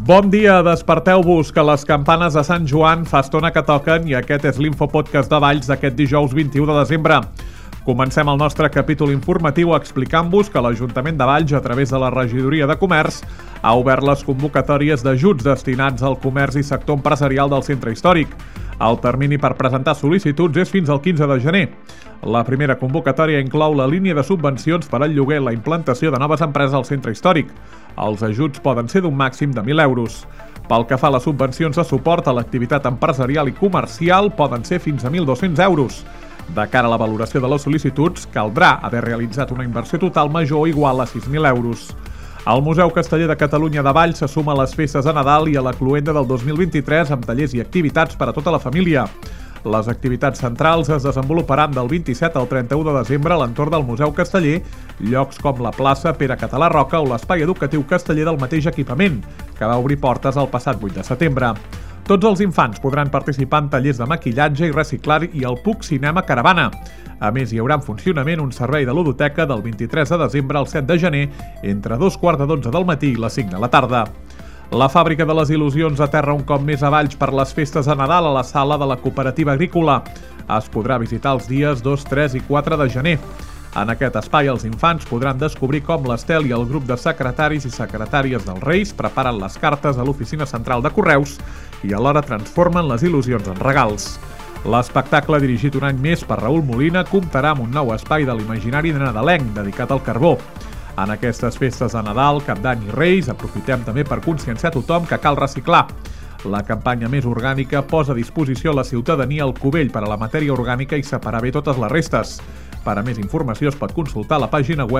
Bon dia, desperteu-vos, que les campanes de Sant Joan fa estona que toquen i aquest és l'Infopodcast de Valls d'aquest dijous 21 de desembre. Comencem el nostre capítol informatiu explicant-vos que l'Ajuntament de Valls, a través de la Regidoria de Comerç, ha obert les convocatòries d'ajuts destinats al comerç i sector empresarial del centre històric. El termini per presentar sol·licituds és fins al 15 de gener. La primera convocatòria inclou la línia de subvencions per al lloguer i la implantació de noves empreses al centre històric. Els ajuts poden ser d'un màxim de 1.000 euros. Pel que fa a les subvencions de suport a l'activitat empresarial i comercial, poden ser fins a 1.200 euros. De cara a la valoració de les sol·licituds, caldrà haver realitzat una inversió total major o igual a 6.000 euros. El Museu Casteller de Catalunya de Valls se suma a les festes de Nadal i a la cloenda del 2023 amb tallers i activitats per a tota la família. Les activitats centrals es desenvoluparan del 27 al 31 de desembre a l'entorn del Museu Casteller, llocs com la plaça Pere Català Roca o l'espai educatiu casteller del mateix equipament, que va obrir portes el passat 8 de setembre. Tots els infants podran participar en tallers de maquillatge i reciclar i el PUC Cinema Caravana. A més, hi haurà en funcionament un servei de ludoteca del 23 de desembre al 7 de gener entre 2:15 del matí i les 5 de la tarda. La Fàbrica de les Il·lusions aterra un cop més a Valls per les festes de Nadal a la sala de la Cooperativa Agrícola. Es podrà visitar els dies 2, 3 i 4 de gener. En aquest espai els infants podran descobrir com l'Estel i el grup de secretaris i secretàries dels Reis preparen les cartes a l'oficina central de Correus i alhora transformen les il·lusions en regals. L'espectacle, dirigit un any més per Raül Molina, comptarà amb un nou espai de l'imaginari nadalenc dedicat al carbó. En aquestes festes de Nadal, Cap d'Any i Reis, aprofitem també per conscienciar tothom que cal reciclar. La campanya Més Orgànica posa a disposició a la ciutadania el cubell per a la matèria orgànica i separar bé totes les restes. Per a més informació es pot consultar la pàgina web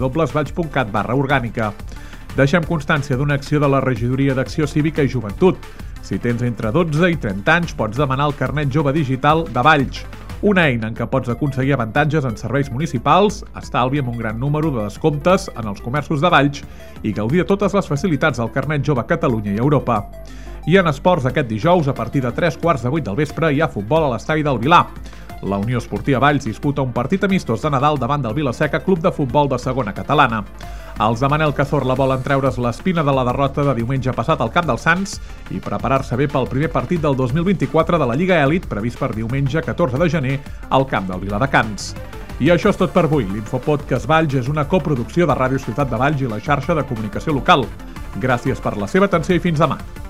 www.valls.cat/orgànica. Deixem constància d'una acció de la Regidoria d'Acció Cívica i Joventut. Si tens entre 12 i 30 anys, pots demanar el carnet jove digital de Valls, una eina en què pots aconseguir avantatges en serveis municipals, estalvi amb un gran número de descomptes en els comerços de Valls i gaudir de totes les facilitats del carnet jove a Catalunya i Europa. I en esports, aquest dijous, a partir de 7:45 del vespre, hi ha futbol a l'estadi del Vilar. La Unió Esportiva Valls disputa un partit amistós de Nadal davant del Vilaseca Club de Futbol de segona catalana. Els de Manel Cazorla volen treure's l'espina de la derrota de diumenge passat al Camp dels Sants i preparar-se bé pel primer partit del 2024 de la Lliga Èlit, previst per diumenge 14 de gener al camp del Viladecans. I això és tot per avui. L'Infopodcast Valls és una coproducció de Ràdio Ciutat de Valls i la xarxa de comunicació local. Gràcies per la seva atenció i fins demà.